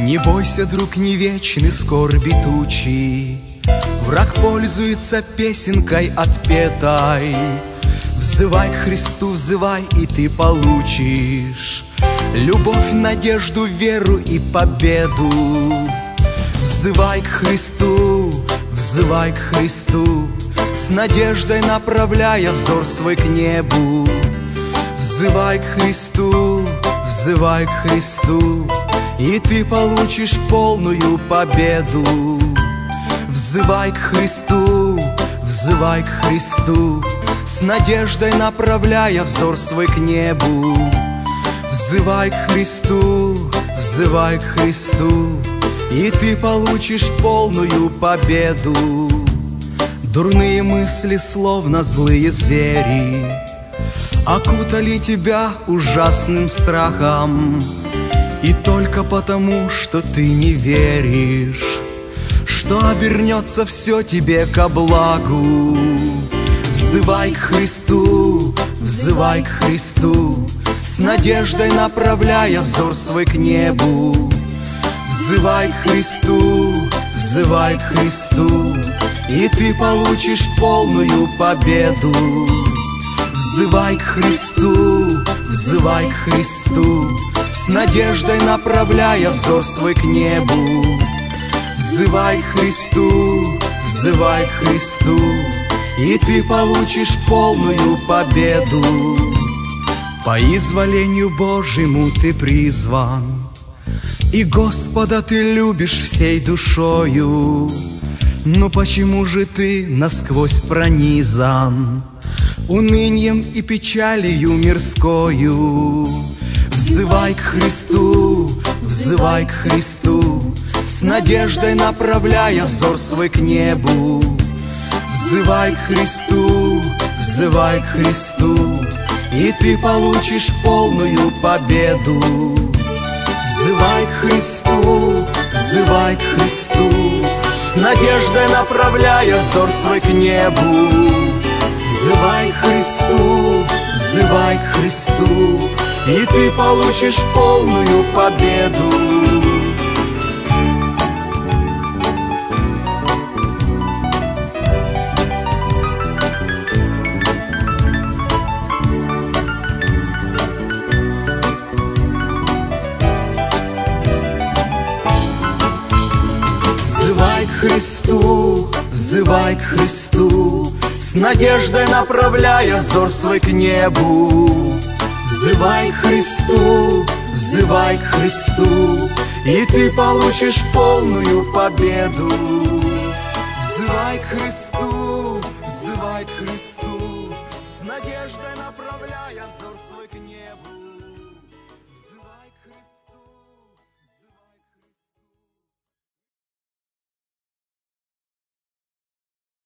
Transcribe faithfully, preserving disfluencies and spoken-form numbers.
Не бойся, друг, не вечны скорби тучи, враг пользуется песенкой отпетой. Взывай к Христу, взывай, и ты получишь любовь, надежду, веру и победу. Взывай к Христу, взывай к Христу, с надеждой направляя взор свой к небу. Взывай к Христу, взывай к Христу, и ты получишь полную победу. Взывай к Христу, взывай к Христу, с надеждой направляя взор свой к небу. Взывай к Христу, взывай к Христу, и ты получишь полную победу. Дурные мысли, словно злые звери, окутали тебя ужасным страхом, и только потому, что ты не веришь, что обернется все тебе ко благу. Взывай к Христу, взывай к Христу, с надеждой направляя взор свой к небу. Взывай к Христу, взывай к Христу, и ты получишь полную победу. Взывай к Христу, взывай к Христу, с надеждой направляя взор свой к небу. Взывай к Христу, взывай к Христу, и ты получишь полную победу. По изволению Божьему ты призван, и Господа ты любишь всей душою. Но почему же ты насквозь пронизан унынием и печалью мирскою? Взывай к Христу, взывай к Христу, с надеждой направляя взор свой к небу. Взывай к Христу, взывай к Христу, и ты получишь полную победу. Взывай к Христу, взывай к Христу, с надеждой направляя взор свой к небу. Взывай к Христу, взывай к Христу, и ты получишь полную победу. Взывай к Христу, взывай к Христу, с надеждой направляя взор свой к небу. Взывай к Христу, взывай к Христу, и ты получишь полную победу. Взывай к Христу, взывай к Христу, с надеждой направляя взор свой к небу.